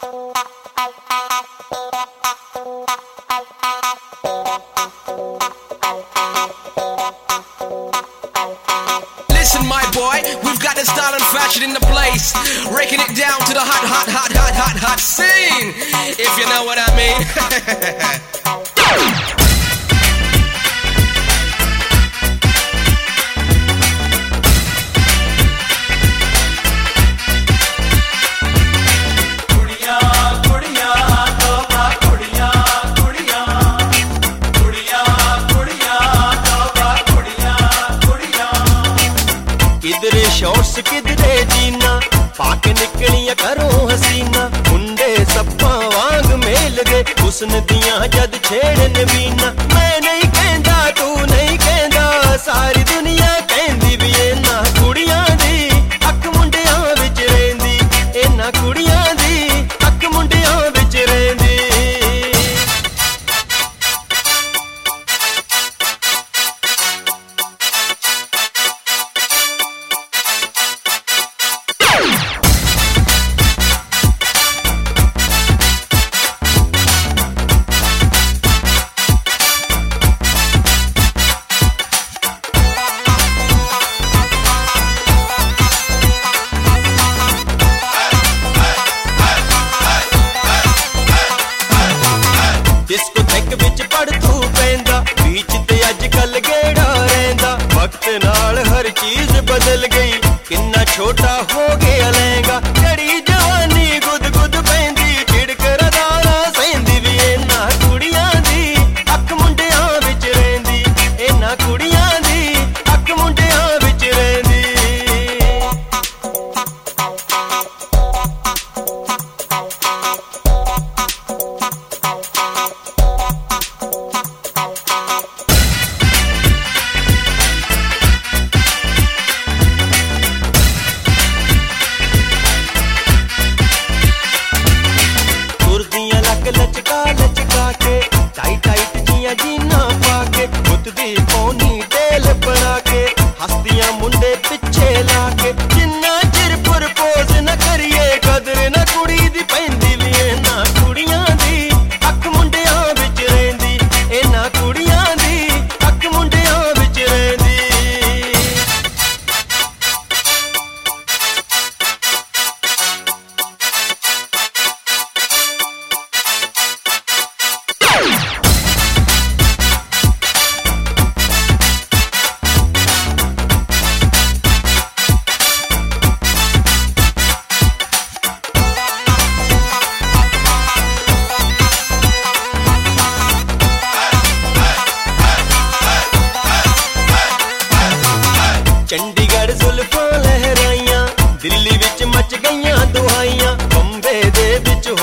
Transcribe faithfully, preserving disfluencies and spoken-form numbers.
Listen, my boy, we've got the style and fashion in the place, breaking it down to the hot, hot, hot, hot, hot, hot scene, if you know what I mean. किधरे shorts किधरे जीना पाके निकलिया करो हसीना मुंडे सप्पा वांग mail गए हुस्न दियां जद छेड़न बीना मैं नहीं कहंदा तू नहीं कहंदा सारी दुनिया कहंदी भी इन्हां कुड़ियां दी अख मुंडियां विच रहिंदी इन्हां कुड़ियां दी अख मुंडियां विच रहिंदी डिस्को थैक विच पड़ तू पैंदा बीच ते अजकल गेड़ा रहिंदा वक्त नाल हर चीज बदल गई किन्ना छोटा हो गया लहंगा जड़ी जवानी गुद गुद पैंदी झिड़क रदारा सहिंदी भी इन्हां कुड़ियां दी अख मुंडियां विच रहिंदी इन्हां कुड़ियां दी अख मुंडियां विच रहिंदी लचका लचका के टाइट टाइट जियां जीना पाके बुत दी पौनी टेल बना के हस्तियां मुंडे पिछे लाके जिन्ना चिर प्रपोज न करिए कदर न कुड़ी दी पैंदी भी इन्हां कुड़ियां दी अख मुंडियां विच रहिंदी इन्हां कुड़ियां दी अख मुंडियां विच रहिंदी चंडीगढ़ जुल्फां लहराइयां दिल्ली विच मच गईयां दुहाइयां बंबे दे विच